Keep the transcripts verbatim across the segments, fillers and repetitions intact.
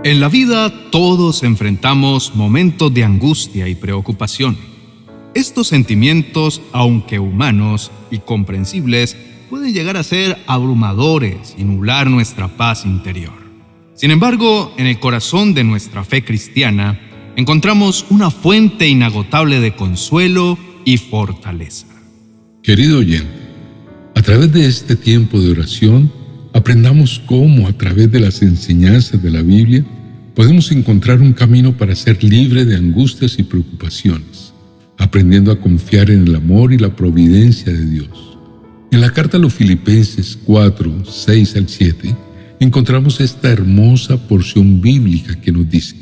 En la vida todos enfrentamos momentos de angustia y preocupación. Estos sentimientos, aunque humanos y comprensibles, pueden llegar a ser abrumadores y nublar nuestra paz interior. Sin embargo, en el corazón de nuestra fe cristiana, encontramos una fuente inagotable de consuelo y fortaleza. Querido oyente, a través de este tiempo de oración, aprendamos cómo, a través de las enseñanzas de la Biblia, podemos encontrar un camino para ser libre de angustias y preocupaciones, aprendiendo a confiar en el amor y la providencia de Dios. En la carta a los Filipenses cuatro, seis al siete, encontramos esta hermosa porción bíblica que nos dice: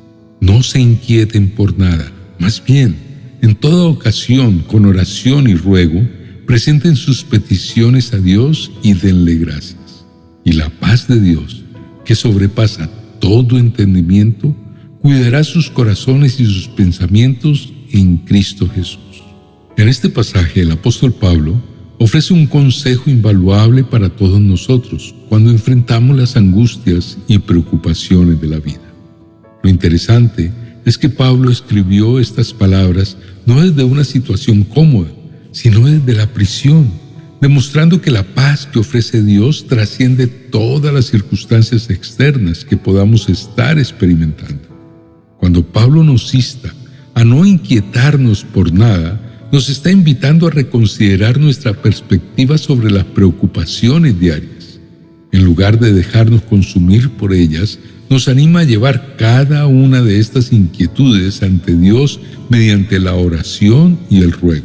no se inquieten por nada, más bien, en toda ocasión, con oración y ruego, presenten sus peticiones a Dios y denle gracias. Y la paz de Dios, que sobrepasa todo entendimiento, cuidará sus corazones y sus pensamientos en Cristo Jesús. En este pasaje, el apóstol Pablo ofrece un consejo invaluable para todos nosotros cuando enfrentamos las angustias y preocupaciones de la vida. Lo interesante es que Pablo escribió estas palabras no desde una situación cómoda, sino desde la prisión, demostrando que la paz que ofrece Dios trasciende todas las circunstancias externas que podamos estar experimentando. Cuando Pablo nos insta a no inquietarnos por nada, nos está invitando a reconsiderar nuestra perspectiva sobre las preocupaciones diarias. En lugar de dejarnos consumir por ellas, nos anima a llevar cada una de estas inquietudes ante Dios mediante la oración y el ruego.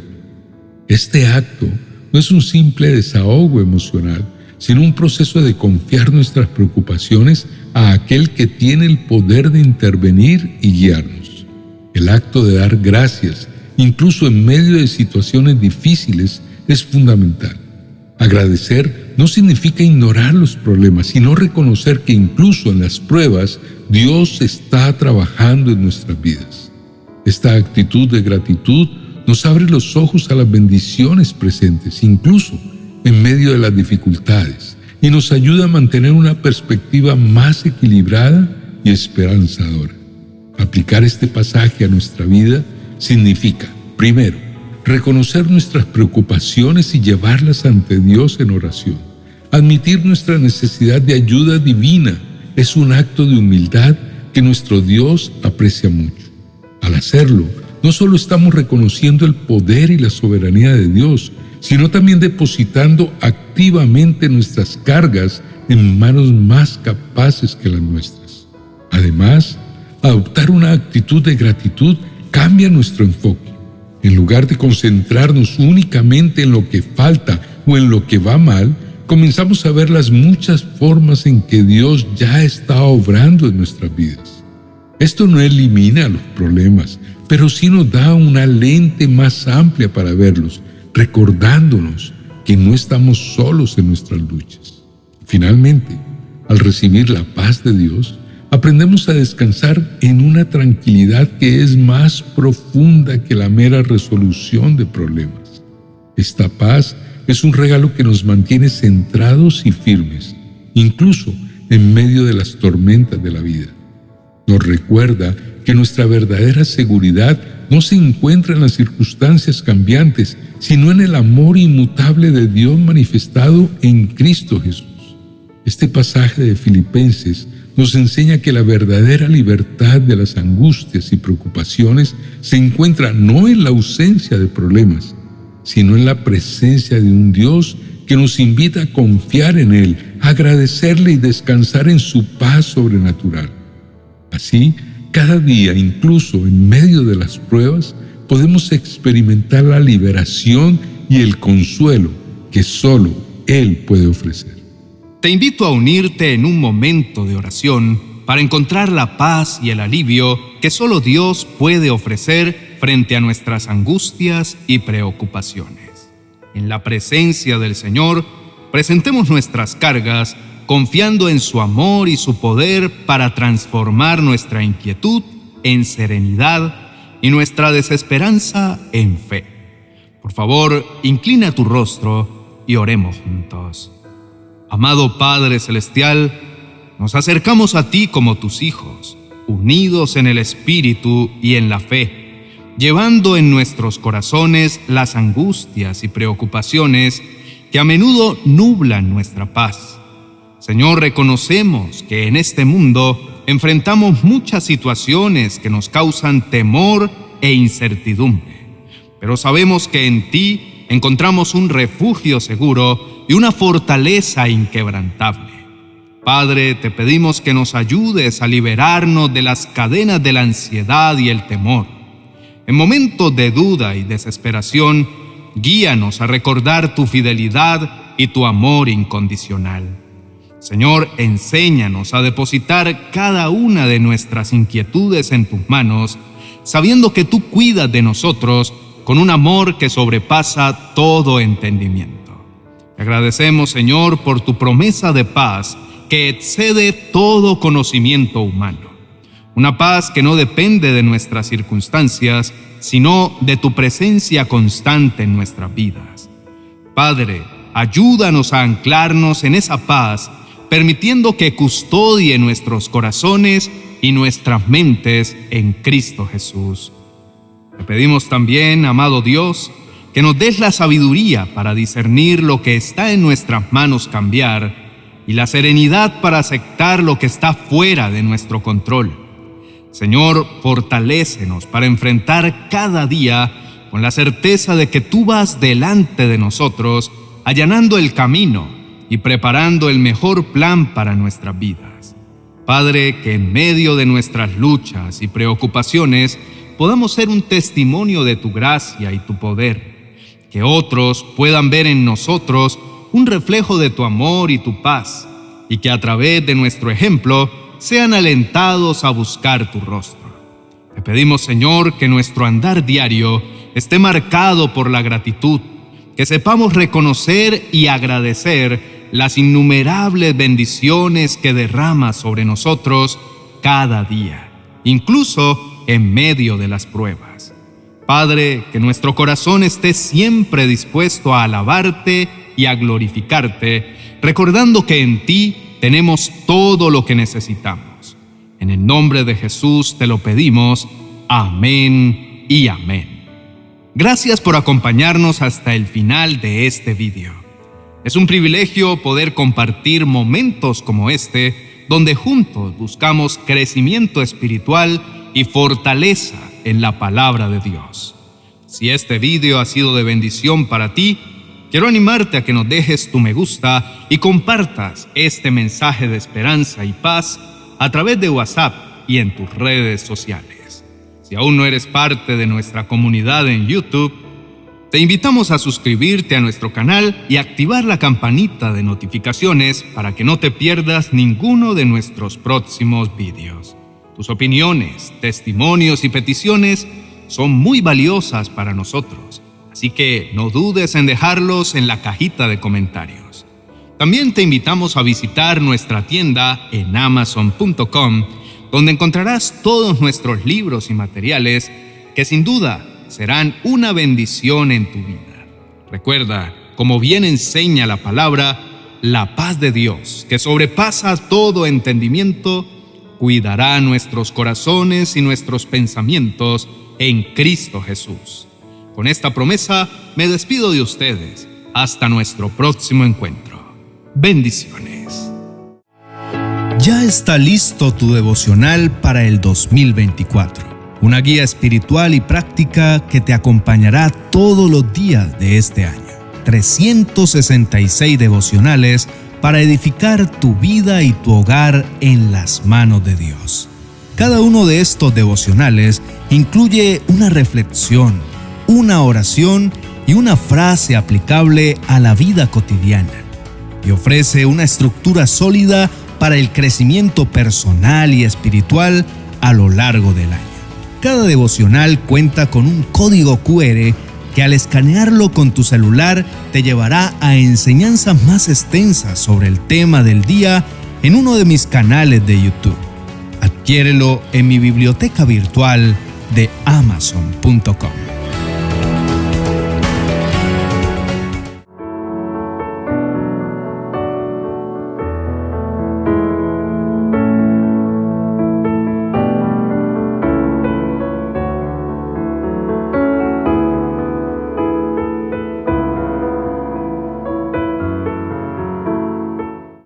Este acto no es un simple desahogo emocional, sino un proceso de confiar nuestras preocupaciones a aquel que tiene el poder de intervenir y guiarnos. El acto de dar gracias, incluso en medio de situaciones difíciles, es fundamental. Agradecer no significa ignorar los problemas, sino reconocer que incluso en las pruebas, Dios está trabajando en nuestras vidas. Esta actitud de gratitud nos abre los ojos a las bendiciones presentes, incluso en medio de las dificultades, y nos ayuda a mantener una perspectiva más equilibrada y esperanzadora. Aplicar este pasaje a nuestra vida significa, primero, reconocer nuestras preocupaciones y llevarlas ante Dios en oración. Admitir nuestra necesidad de ayuda divina es un acto de humildad que nuestro Dios aprecia mucho. Al hacerlo, no solo estamos reconociendo el poder y la soberanía de Dios, sino también depositando activamente nuestras cargas en manos más capaces que las nuestras. Además, adoptar una actitud de gratitud cambia nuestro enfoque. En lugar de concentrarnos únicamente en lo que falta o en lo que va mal, comenzamos a ver las muchas formas en que Dios ya está obrando en nuestras vidas. Esto no elimina los problemas, pero sí nos da una lente más amplia para verlos, recordándonos que no estamos solos en nuestras luchas. Finalmente, al recibir la paz de Dios, aprendemos a descansar en una tranquilidad que es más profunda que la mera resolución de problemas. Esta paz es un regalo que nos mantiene centrados y firmes, incluso en medio de las tormentas de la vida. Nos recuerda que nuestra verdadera seguridad no se encuentra en las circunstancias cambiantes, sino en el amor inmutable de Dios manifestado en Cristo Jesús. Este pasaje de Filipenses nos enseña que la verdadera libertad de las angustias y preocupaciones se encuentra no en la ausencia de problemas, sino en la presencia de un Dios que nos invita a confiar en Él, a agradecerle y descansar en su paz sobrenatural. Así, cada día, incluso en medio de las pruebas, podemos experimentar la liberación y el consuelo que solo Él puede ofrecer. Te invito a unirte en un momento de oración para encontrar la paz y el alivio que solo Dios puede ofrecer frente a nuestras angustias y preocupaciones. En la presencia del Señor, presentemos nuestras cargas, confiando en su amor y su poder para transformar nuestra inquietud en serenidad y nuestra desesperanza en fe. Por favor, inclina tu rostro y oremos juntos. Amado Padre Celestial, nos acercamos a ti como tus hijos, unidos en el Espíritu y en la fe, llevando en nuestros corazones las angustias y preocupaciones que a menudo nublan nuestra paz. Señor, reconocemos que en este mundo enfrentamos muchas situaciones que nos causan temor e incertidumbre, pero sabemos que en ti encontramos un refugio seguro y una fortaleza inquebrantable. Padre, te pedimos que nos ayudes a liberarnos de las cadenas de la ansiedad y el temor. En momentos de duda y desesperación, guíanos a recordar tu fidelidad y tu amor incondicional. Señor, enséñanos a depositar cada una de nuestras inquietudes en tus manos, sabiendo que tú cuidas de nosotros con un amor que sobrepasa todo entendimiento. Te agradecemos, Señor, por tu promesa de paz que excede todo conocimiento humano. Una paz que no depende de nuestras circunstancias, sino de tu presencia constante en nuestras vidas. Padre, ayúdanos a anclarnos en esa paz, permitiendo que custodie nuestros corazones y nuestras mentes en Cristo Jesús. Te pedimos también, amado Dios, que nos des la sabiduría para discernir lo que está en nuestras manos cambiar y la serenidad para aceptar lo que está fuera de nuestro control. Señor, fortalécenos para enfrentar cada día con la certeza de que tú vas delante de nosotros, allanando el camino y preparando el mejor plan para nuestras vidas. Padre, que en medio de nuestras luchas y preocupaciones podamos ser un testimonio de tu gracia y tu poder, que otros puedan ver en nosotros un reflejo de tu amor y tu paz, y que a través de nuestro ejemplo sean alentados a buscar tu rostro. Te pedimos, Señor, que nuestro andar diario esté marcado por la gratitud, que sepamos reconocer y agradecer las innumerables bendiciones que derramas sobre nosotros cada día, incluso en medio de las pruebas. Padre, que nuestro corazón esté siempre dispuesto a alabarte y a glorificarte, recordando que en ti tenemos todo lo que necesitamos. En el nombre de Jesús te lo pedimos. Amén y amén. Gracias por acompañarnos hasta el final de este video. Es un privilegio poder compartir momentos como este, donde juntos buscamos crecimiento espiritual y fortaleza en la palabra de Dios. Si este video ha sido de bendición para ti, quiero animarte a que nos dejes tu me gusta y compartas este mensaje de esperanza y paz a través de WhatsApp y en tus redes sociales. Si aún no eres parte de nuestra comunidad en YouTube, te invitamos a suscribirte a nuestro canal y activar la campanita de notificaciones para que no te pierdas ninguno de nuestros próximos videos. Tus opiniones, testimonios y peticiones son muy valiosas para nosotros, así que no dudes en dejarlos en la cajita de comentarios. También te invitamos a visitar nuestra tienda en amazon punto com, donde encontrarás todos nuestros libros y materiales que sin duda serán una bendición en tu vida. Recuerda, como bien enseña la palabra, la paz de Dios, que sobrepasa todo entendimiento, cuidará nuestros corazones y nuestros pensamientos en Cristo Jesús. Con esta promesa me despido de ustedes. Hasta nuestro próximo encuentro. Bendiciones. Ya está listo tu devocional para el dos mil veinticuatro. Una guía espiritual y práctica que te acompañará todos los días de este año. trescientos sesenta y seis devocionales para edificar tu vida y tu hogar en las manos de Dios. Cada uno de estos devocionales incluye una reflexión, una oración y una frase aplicable a la vida cotidiana, y ofrece una estructura sólida para el crecimiento personal y espiritual a lo largo del año. Cada devocional cuenta con un código cu erre que al escanearlo con tu celular te llevará a enseñanzas más extensas sobre el tema del día en uno de mis canales de YouTube. Adquiérelo en mi biblioteca virtual de amazon punto com.